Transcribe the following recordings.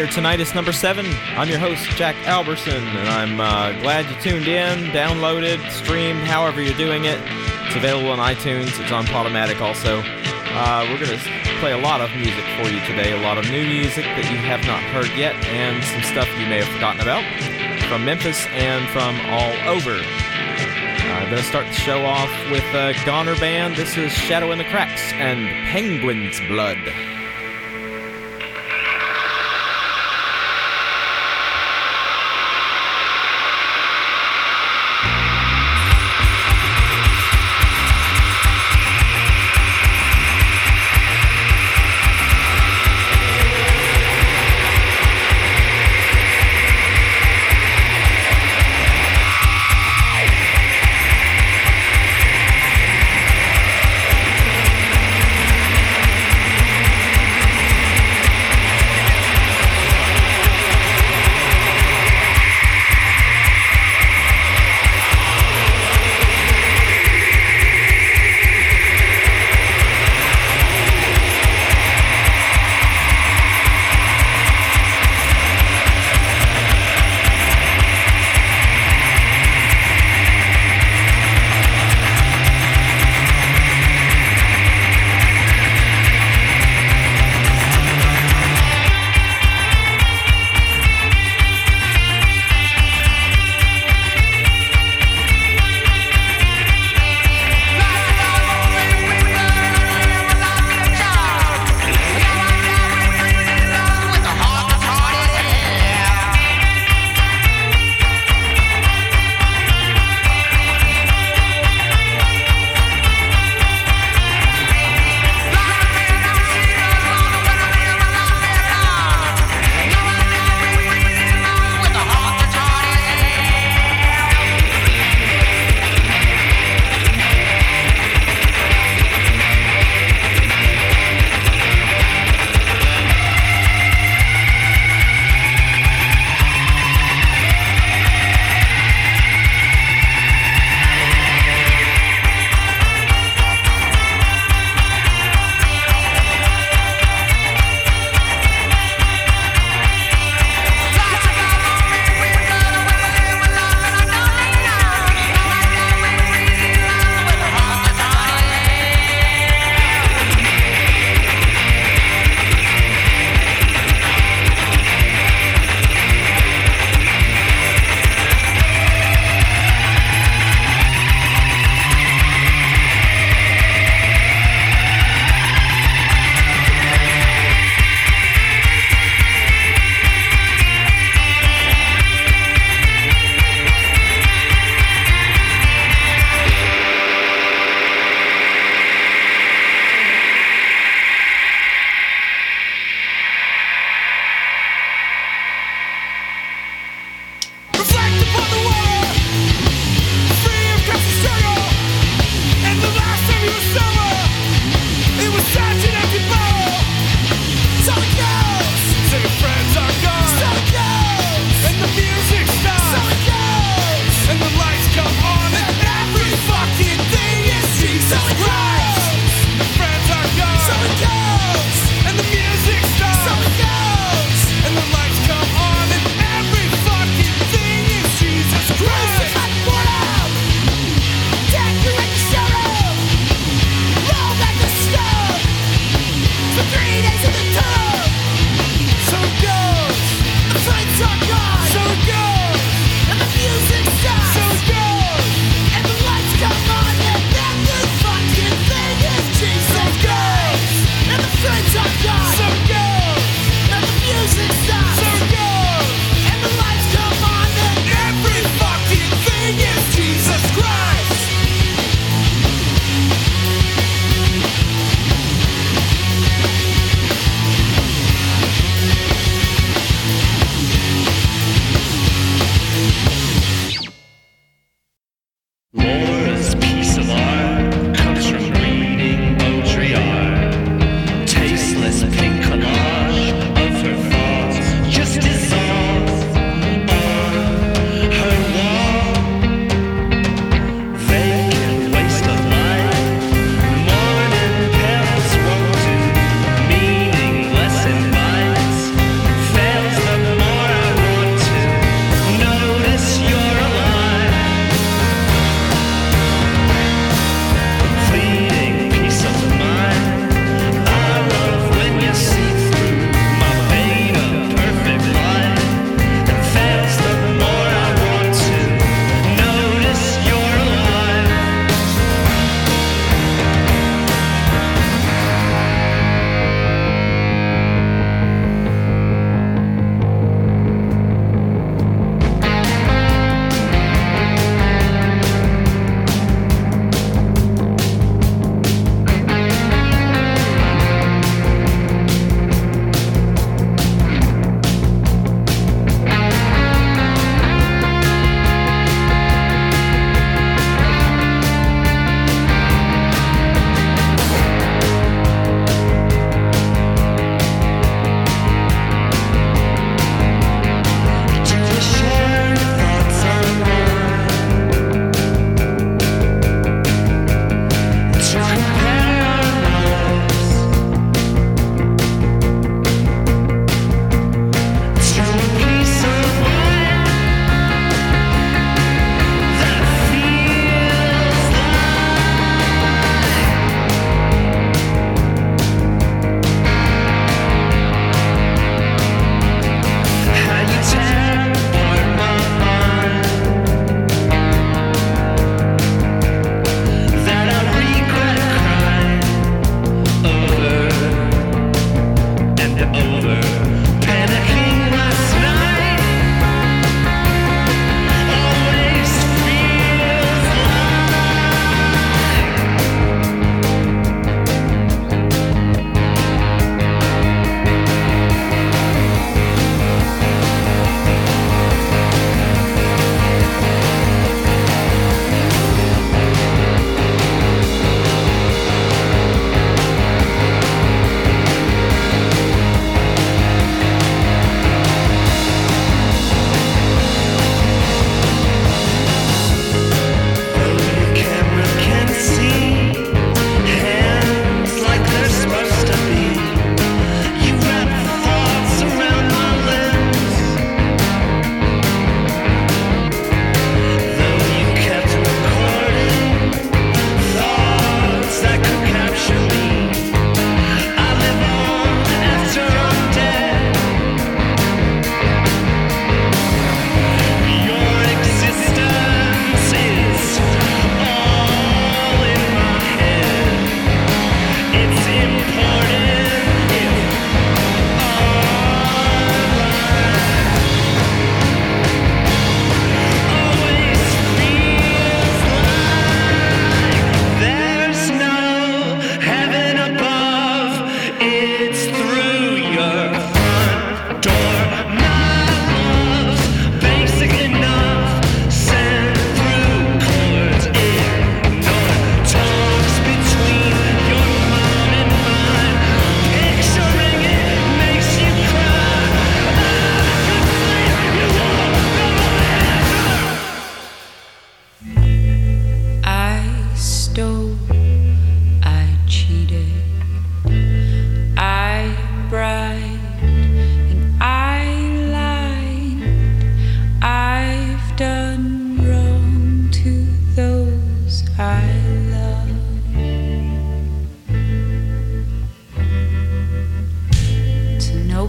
here tonight is number 7. I'm your host, Jack Alberson, and I'm glad you tuned in, downloaded, streamed, however you're doing it. It's available on iTunes. It's on Podomatic also. We're going to play a lot of music for you today, a lot of new music that you have not heard yet, and some stuff you may have forgotten about from Memphis and from all over. I'm going to start the show off with Goner Band. This is Shadow in the Cracks and Penguin's Blood.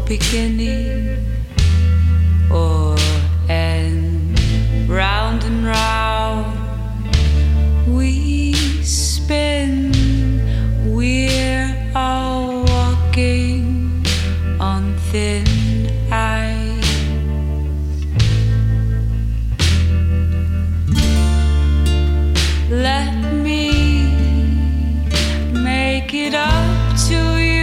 beginning or end. Round and round we spin. We're all walking on thin ice. Let me make it up to you.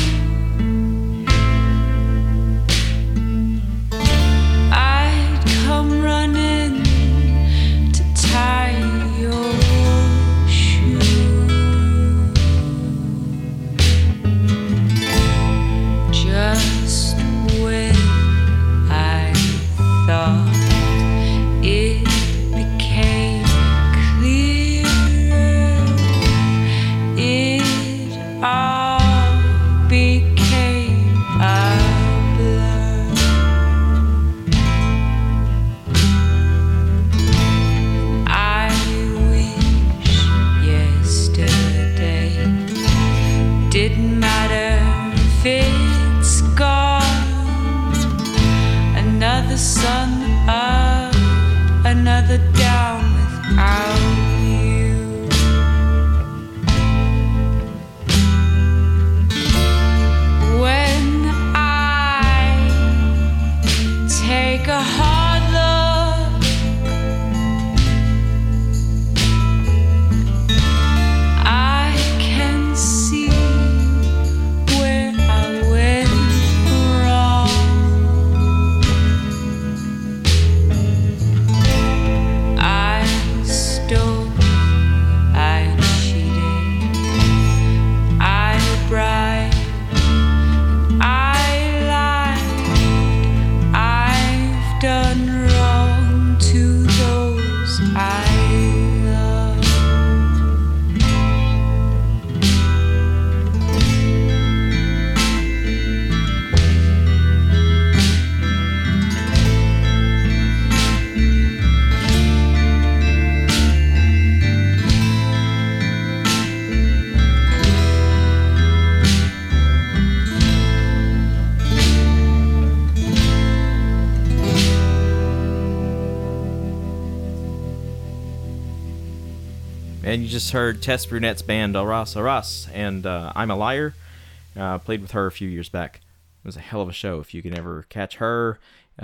And you just heard Tess Brunette's band, Arras Arras, and I'm a Liar. Played with her a few years back. It was a hell of a show if you can ever catch her.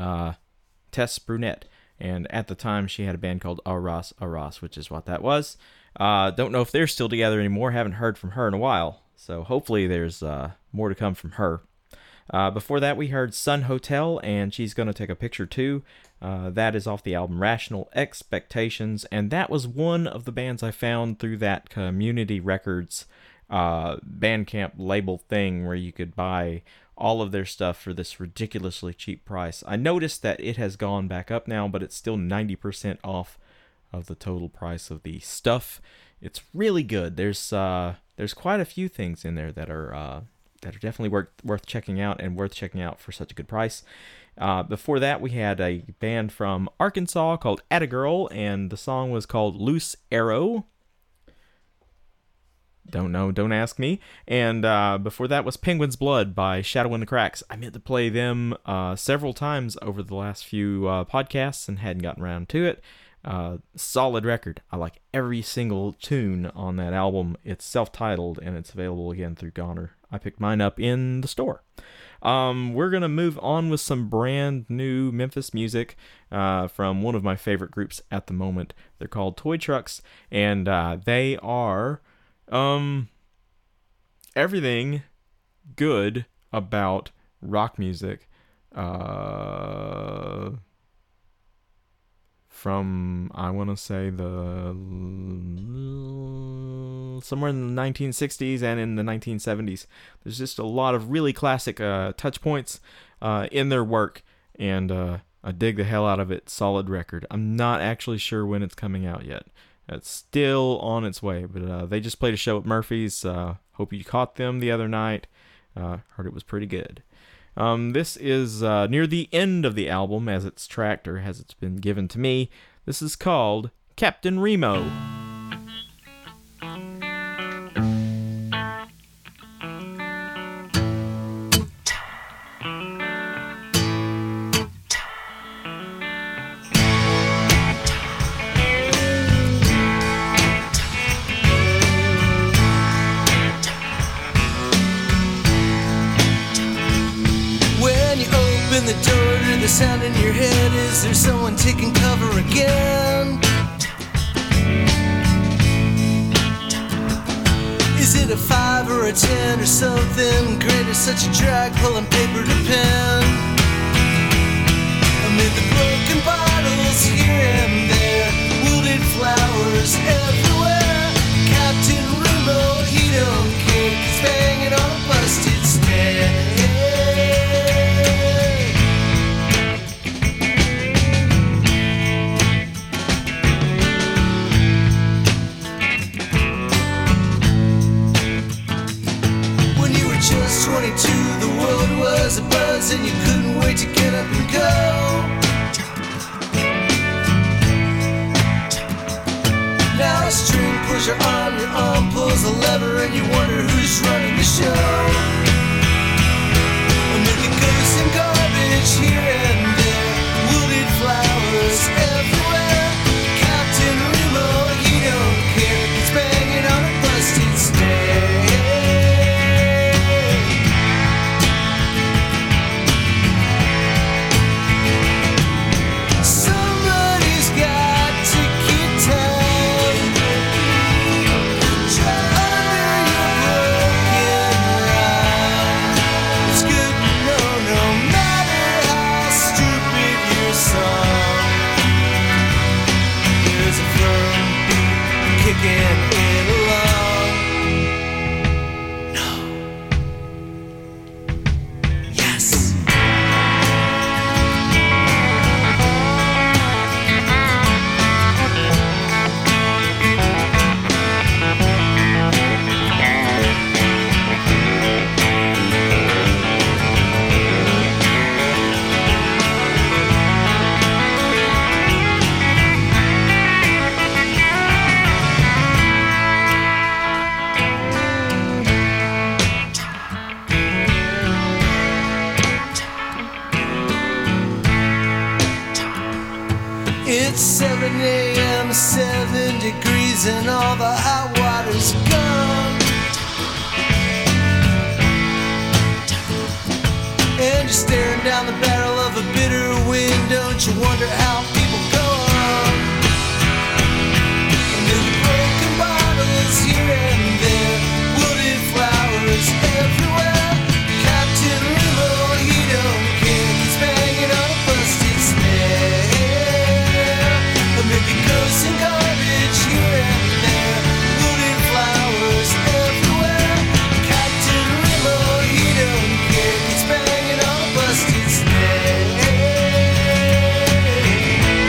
Tess Brunette. And at the time, she had a band called Arras Arras, which is what that was. Don't know if they're still together anymore. Haven't heard from her in a while. So hopefully there's more to come from her. Before that, we heard Sun Hotel, and She's Gonna Take a Picture Too. That is off the album Rational Expectations, and that was one of the bands I found through that Community Records Bandcamp label thing where you could buy all of their stuff for this ridiculously cheap price. I noticed that it has gone back up now, but it's still 90% off of the total price of the stuff. It's really good. There's quite a few things in there that are definitely worth checking out, and worth checking out for such a good price. Before that, we had a band from Arkansas called Atta Girl, and the song was called Loose Arrow. Don't know, don't ask me. And before that was Penguin's Blood by Shadow in the Cracks. I meant to play them several times over the last few podcasts and hadn't gotten around to it. Solid record. I like every single tune on that album. It's self-titled, and it's available again through Goner. I picked mine up in the store. We're going to move on with some brand new Memphis music from one of my favorite groups at the moment. They're called Toy Trucks, and they are everything good about rock music from, I want to say, somewhere in the 1960s and in the 1970s. There's just a lot of really classic touch points in their work, and I dig the hell out of it. Solid record. I'm not actually sure when it's coming out yet. It's still on its way, but they just played a show at Murphy's. Hope you caught them the other night. Heard it was pretty good. This is near the end of the album, as it's tracked, or as it's been given to me. This is called Captain Remo. the sound in your head? Is there someone taking cover again? Is it a 5 or a 10 or something greater? Such a drag pulling paper to pen. Amid the broken bottles here and there, wilted flowers everywhere. Captain Remo, he don't care, he's banging on a busted stair. Just 22, the world was a buzz and you couldn't wait to get up and go. Now a string pulls your arm pulls a lever, and you wonder who's running the show. Amid the ghosts and garbage here and there, wilted flowers everywhere. Captain Remo, he don't care, he's banging on a busted stair. It's 7 a.m., 7 degrees, and all the hot water's gone. And you're staring down the barrel of a bitter wind. Don't you wonder how people go on? And in the broken bottles here and there, wilted flowers everywhere. Captain Remo, he don't care, he's banging on a busted snare. Amid the ghosts and garbage here and there, wilted flowers everywhere. Captain Remo, he don't care, he's banging on a busted snare.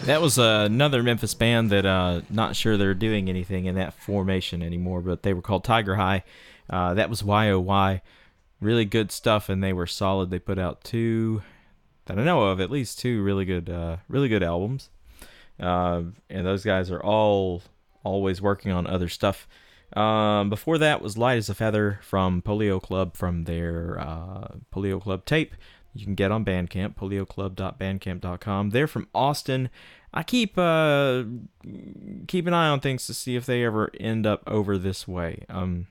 That was another Memphis band that not sure they're doing anything in that formation anymore, but they were called Tiger High. That was YOY. Really good stuff, and they were solid. They put out two, that I know of, at least two really good albums. And those guys are always working on other stuff. Before that was Light as a Feather from Polio Club, from their Polio Club tape. You can get on Bandcamp, polioclub.bandcamp.com. They're from Austin. I keep an eye on things to see if they ever end up over this way.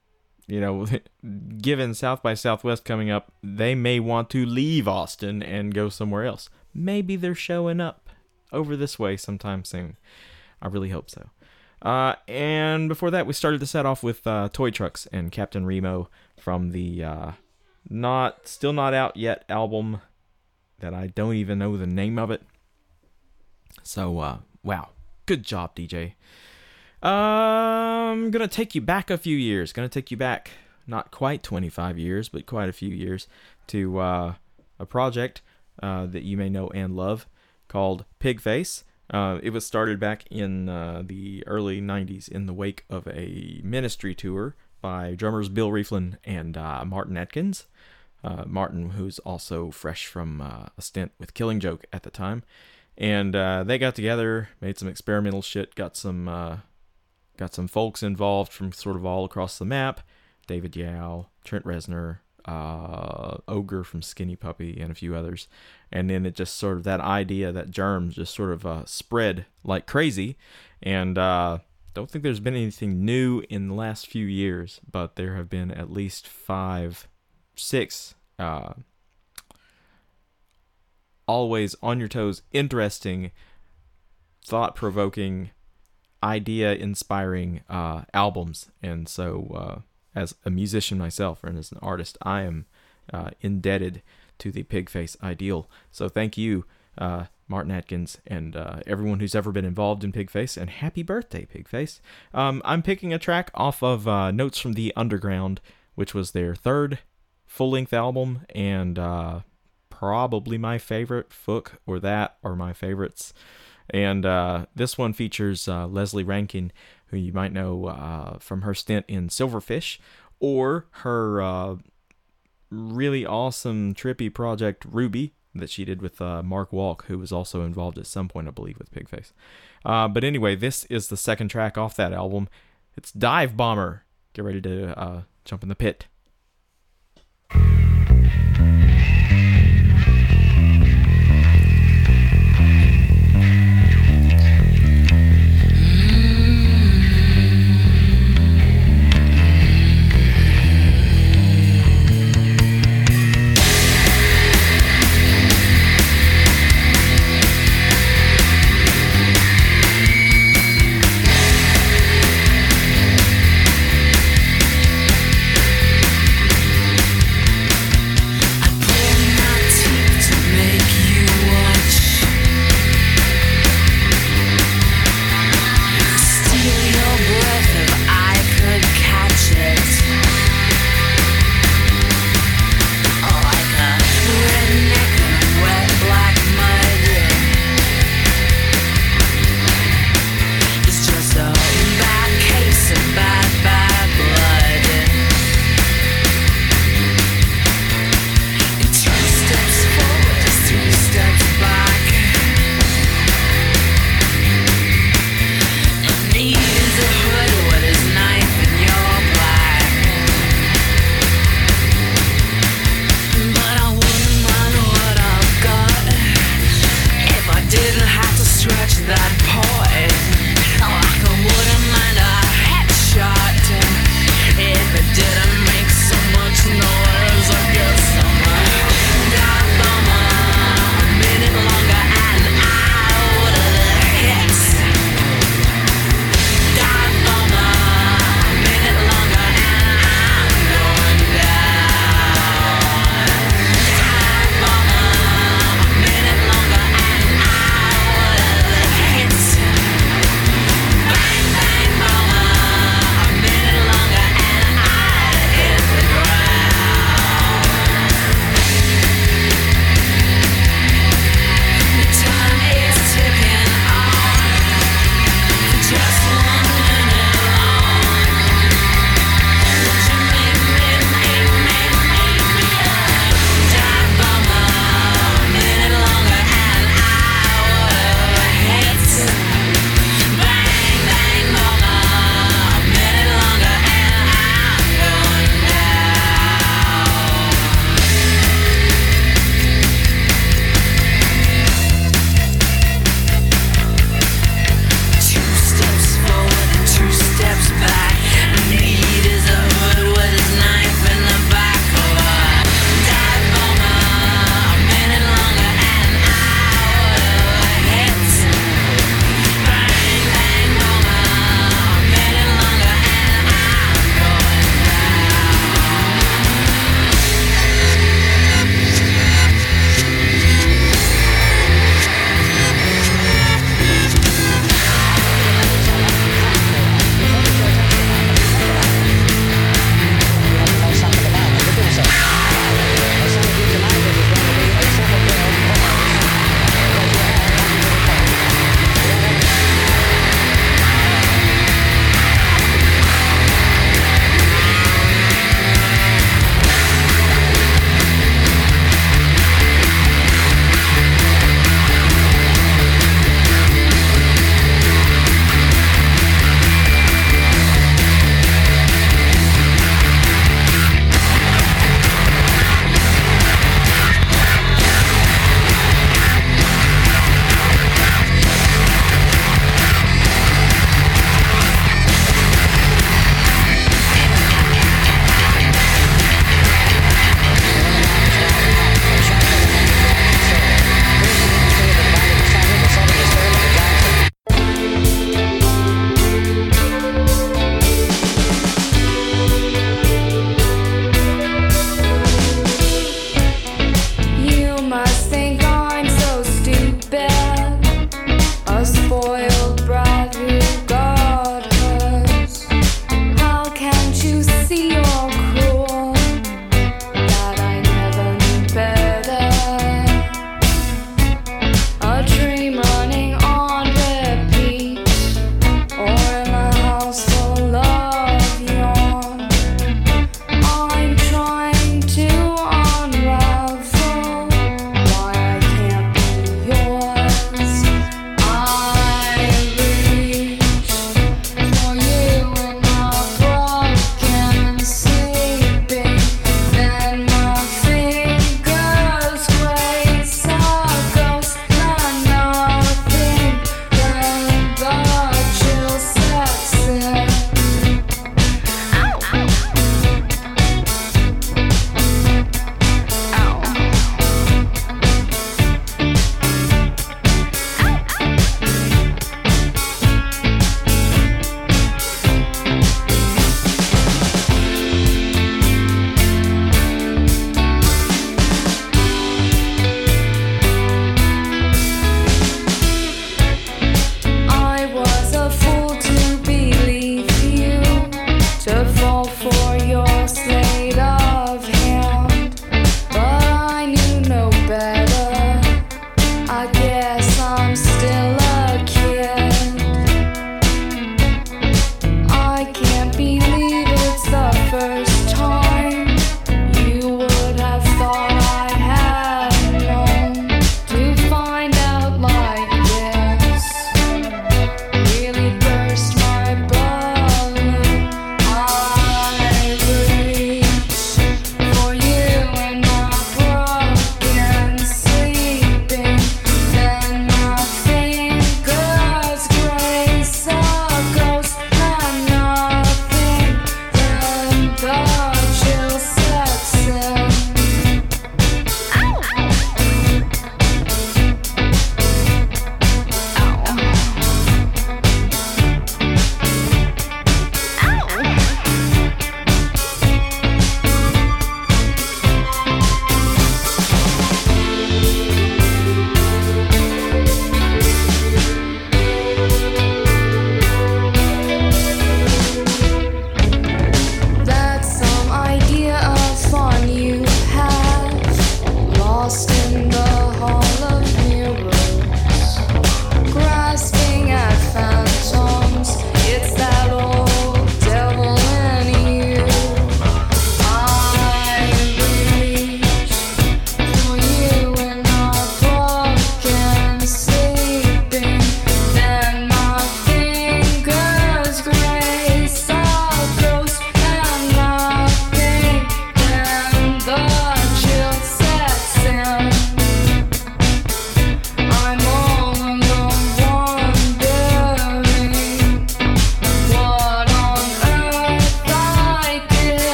Given South by Southwest coming up, they may want to leave Austin and go somewhere else. Maybe they're showing up over this way sometime soon. I really hope so. And before that, we started the set off with Toy Trucks and Captain Remo from the still not out yet album that I don't even know the name of it. So, wow. Good job, DJ. I'm going to take you back a few years. Going to take you back, not quite 25 years, but quite a few years, to a project that you may know and love called Pigface. It was started back in the early 90s in the wake of a Ministry tour by drummers Bill Rieflin and Martin Atkins. Martin, who's also fresh from a stint with Killing Joke at the time. And they got together, made some experimental shit, got some folks involved from sort of all across the map. David Yao, Trent Reznor, Ogre from Skinny Puppy, and a few others. And then it just sort of, that idea, that germ just sort of spread like crazy. And don't think there's been anything new in the last few years, but there have been at least 5, 6 always on your toes, interesting, thought-provoking, idea-inspiring albums. And so as a musician myself and as an artist, I am indebted to the Pigface ideal. So thank you, Martin Atkins, and everyone who's ever been involved in Pigface, and happy birthday, Pigface. I'm picking a track off of Notes from the Underground, which was their 3rd full-length album, and probably my favorite. Fook or that are my favorites. And this one features Leslie Rankin, who you might know from her stint in Silverfish, or her really awesome, trippy project Ruby that she did with Mark Walk, who was also involved at some point, I believe, with Pigface. But anyway, this is the 2nd track off that album. It's Dive Bomber. Get ready to jump in the pit.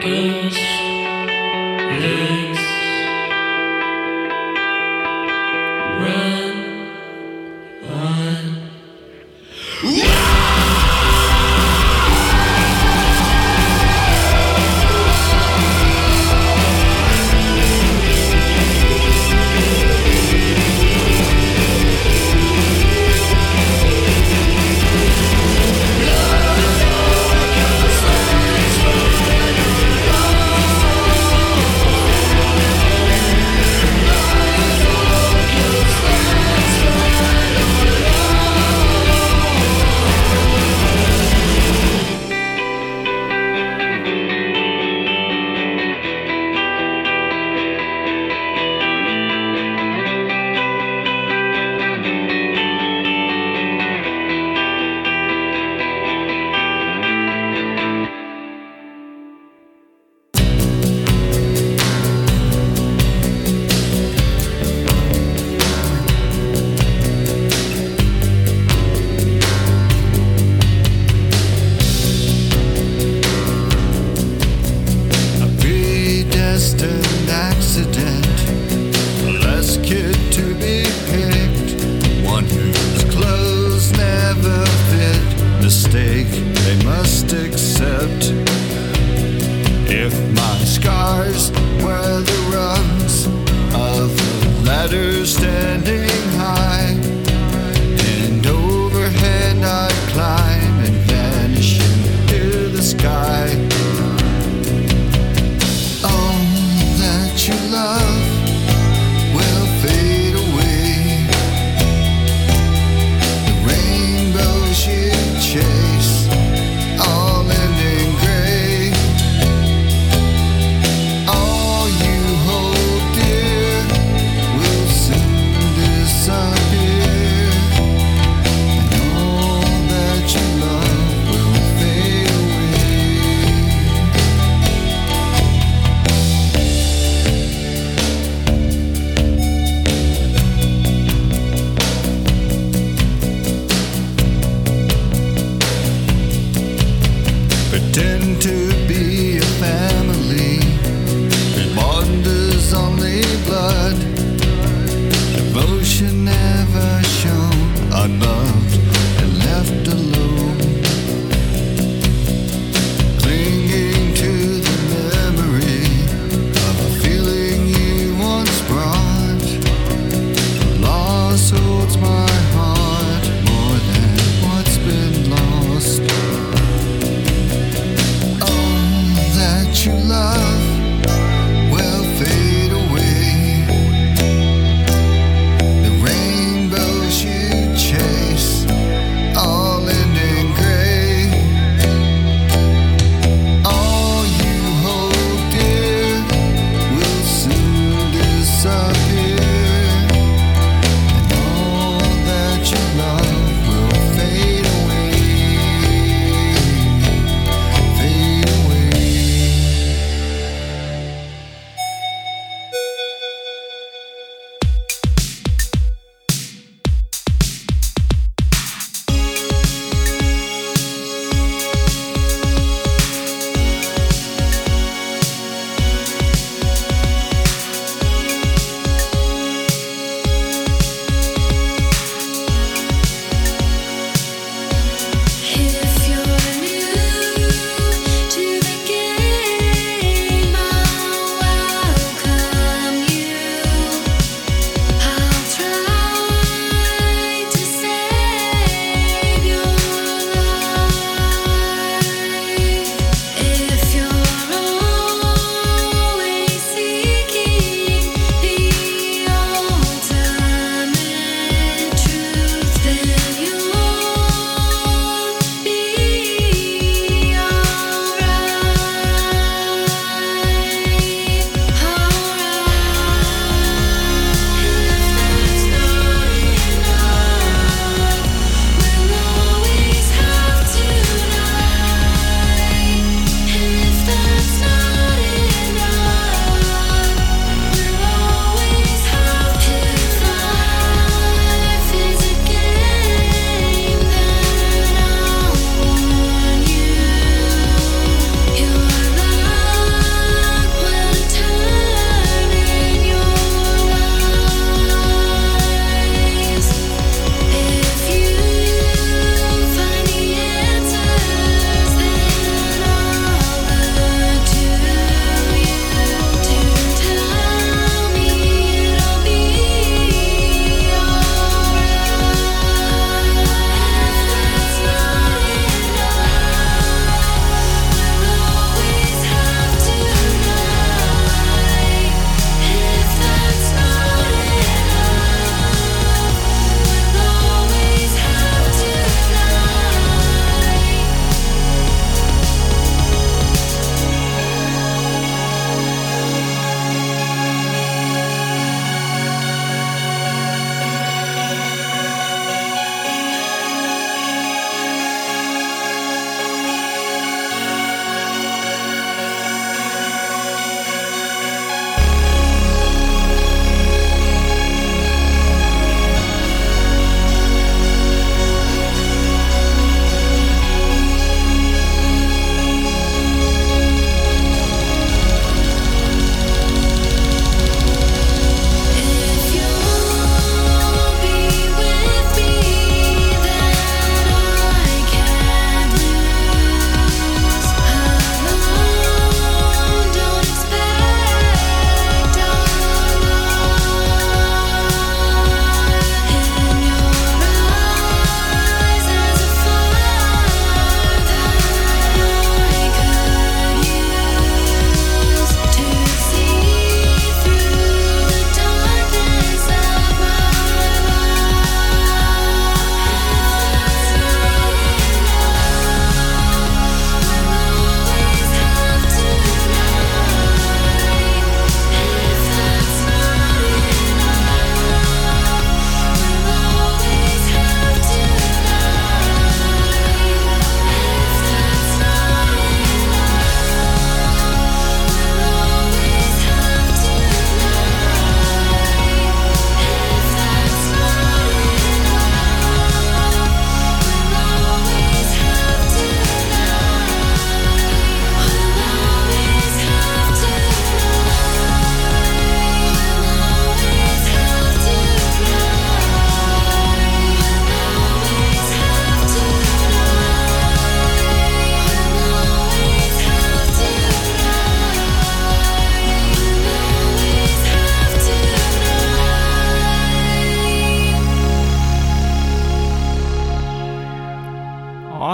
All you hold dear will soon disappear.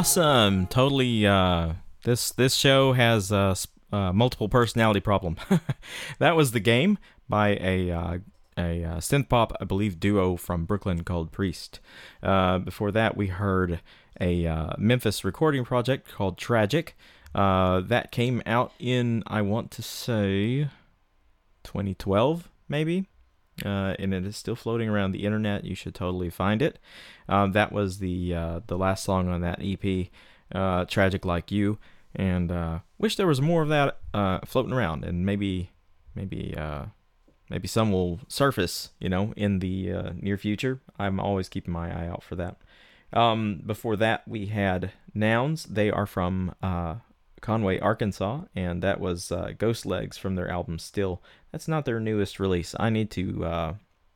Awesome. Totally. This show has a multiple personality problem. That was The Game by a synth pop, I believe, duo from Brooklyn called Priest. Before that, we heard a Memphis recording project called Tragic. That came out in, I want to say, 2012, maybe. And it is still floating around the internet. You should totally find it. That was the last song on that EP, Tragic Like You. And wish there was more of that floating around, and maybe some will surface, in the near future. I'm always keeping my eye out for that. Before that, we had Nouns. They are from Conway, Arkansas, and that was Ghost Legs from their album Still. That's not their newest release. I need to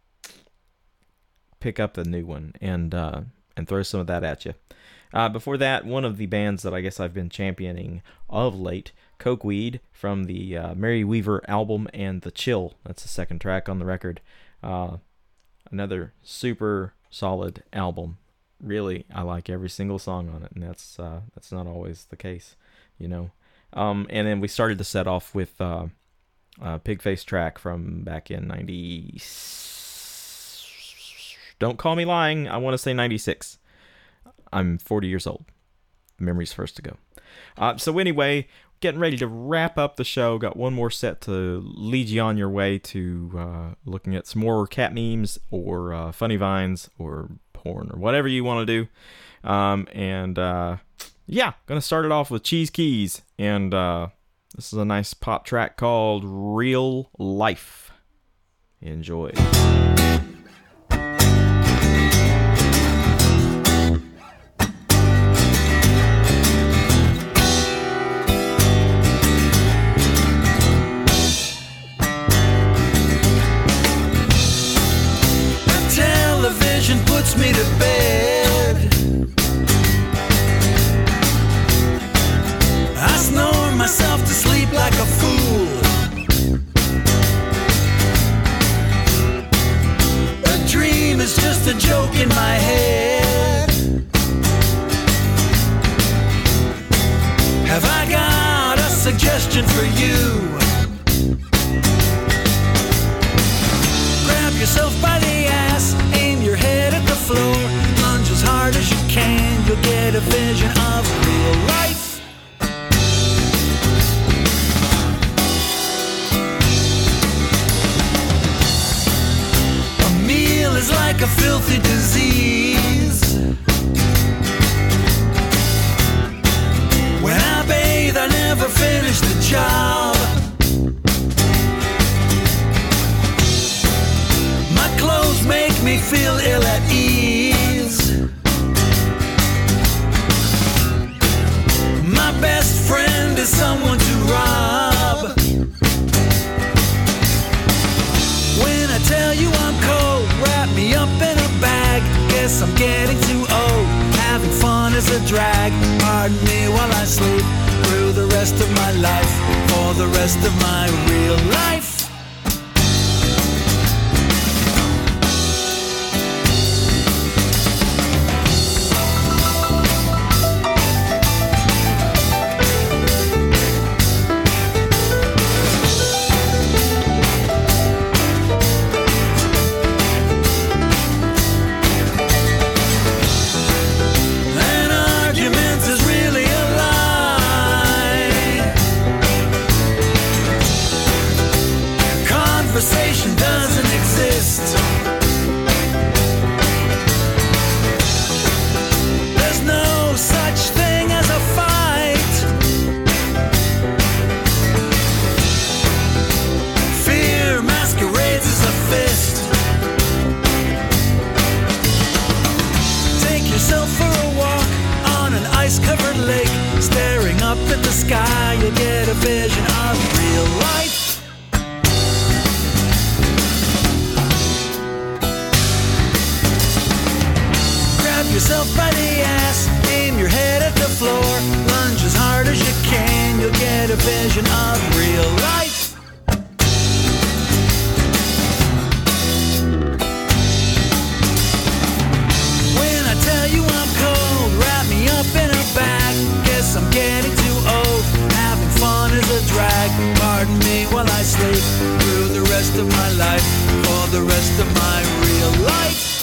pick up the new one and throw some of that at you. Before that, one of the bands that I guess I've been championing of late, Cokeweed, from the Mary Weaver album and The Chill. That's the second track on the record. Another super solid album. Really, I like every single song on it, and that's not always the case, And then we started the set off with Pigface track from back in 90. Don't call me lying. I want to say 96. I'm 40 years old. Memory's first to go. So anyway, getting ready to wrap up the show. Got one more set to lead you on your way to looking at some more cat memes or funny vines or porn or whatever you want to do. Yeah, gonna start it off with Cheese Keys, and this is a nice pop track called Real Life. Enjoy. Television puts me to bed. I snore myself to sleep like a fool. A dream is just a joke in my head. Have I got a suggestion for you? Grab yourself by the ass, aim your head at the floor, lunge as hard as you can, you'll get a vision of real life. Is like a filthy disease. When I bathe, I never finish the job. My clothes make me feel ill at ease. My best friend is someone to rob. When I tell you I'm cold, wrap me up in a bag. Guess I'm getting too old, having fun is a drag. Pardon me while I sleep through the rest of my life, for the rest of my real life. When I tell you I'm cold, wrap me up in a bag. me while I sleep through the rest of my life, for the rest of my real life.